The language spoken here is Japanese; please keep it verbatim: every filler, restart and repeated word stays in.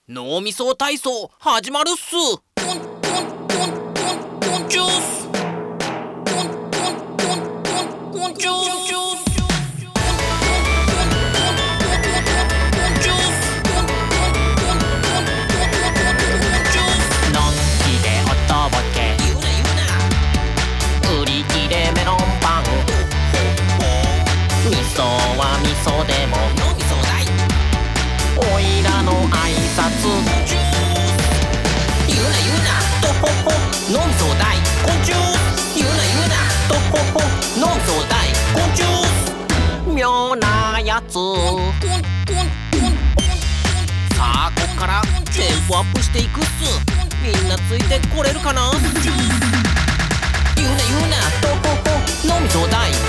脳みそ体操始まるっす。コンコンコンコンコンチュース。コンコンコンコンコンチュース。のんきでおとぼけ。言うな言うな。売り切れメロンパン。味噌は味噌でもの味噌だい。おいらの挨拶。言うな言うな。とほほの味噌大昆虫。言うな言うな。とほほの味噌大昆虫。妙なやつ。さあこっからテンポアップしていくっす。みんなついてこれるかな。言うな言うな。とほほの味噌大